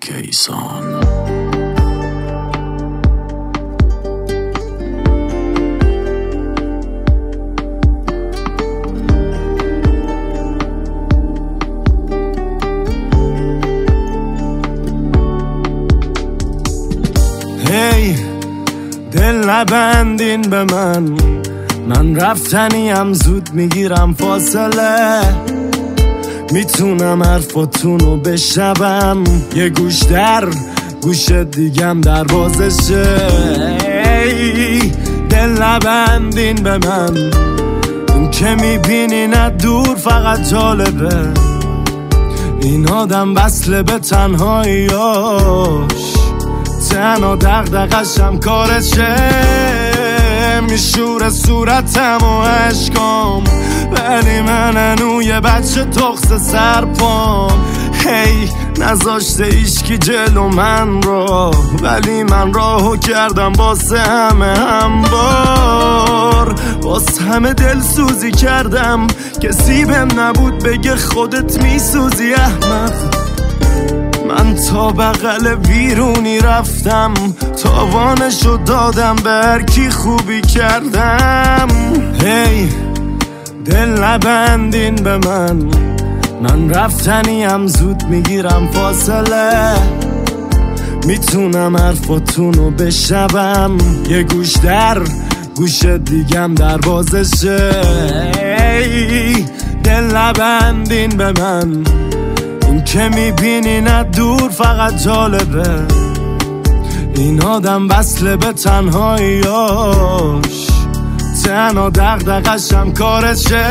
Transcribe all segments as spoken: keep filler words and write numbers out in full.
کیسان. هی دل نبندین به من، من رفتنیم زود میگیرم فاصله، میتونم حرفاتونو بشنوم، یه گوش در گوش دیگم در بازشه. هی دل نبندین به من، اون که میبینی نه دور فقط جالبه، این آدم وصله به تنهاییاش، تنها دغدغه‌شم کارشه، میشوره صورتم و عشقام، ولی من هنو یه بچه تخص سرپام. هی نذاشته ایشکی جلو من را، ولی من راهو کردم واسه همه همبار، واسه همه دل سوزی کردم، کسی بهم نبود بگه خودت میسوزی احمق. من تا بغل بیرونی رفتم، تاوانشو دادم به هر کی خوبی کردم. هی دل نبندین به من، من رفتنیم زود میگیرم فاصله، میتونم حرفاتونو بشنوم، یه گوش در گوش دیگم در بازشه. هی دل نبندین به من، اون که میبینی نه دور فقط جالبه، این آدم وصله به تنهاییاش، تنها دغدغه‌شم کارشه.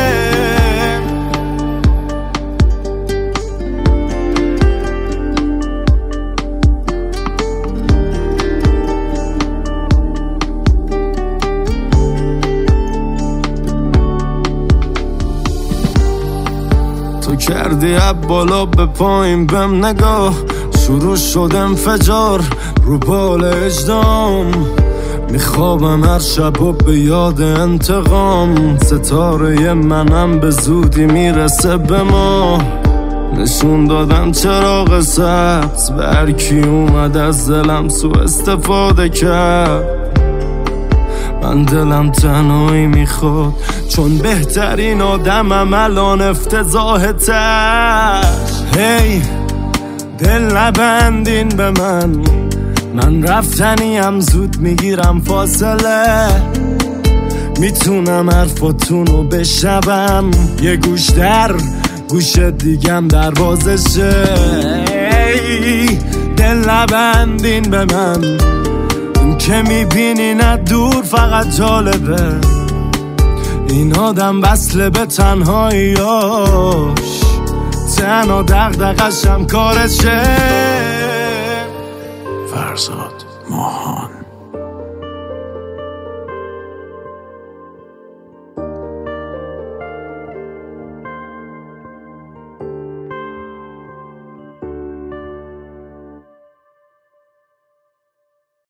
تو کردی اب بالا به پایین بهم نگاه، شروع شد انفجار رو بال اجدام، میخوابم هر شب و به یاد انتقام، ستاره منم به زودی میرسه به ما، نشون دادم چراغ سبز به هر کی اومد از دلم سو استفاده کرد، من دلم تنهایی میخواد، چون بهترین آدمم الان افتضاح تر. هی دل نبندین به من، من رفتنیم زود میگیرم فاصله، میتونم حرفاتونو بشنوم، یه گوش در گوش دیگم در بازشه. هی دل نبندین به من، اون که میبینی نه دور فقط جالبه، این آدم وصله به تنهاییاش، تنها دغدغه‌شم کارشه. فرزاد ماهان.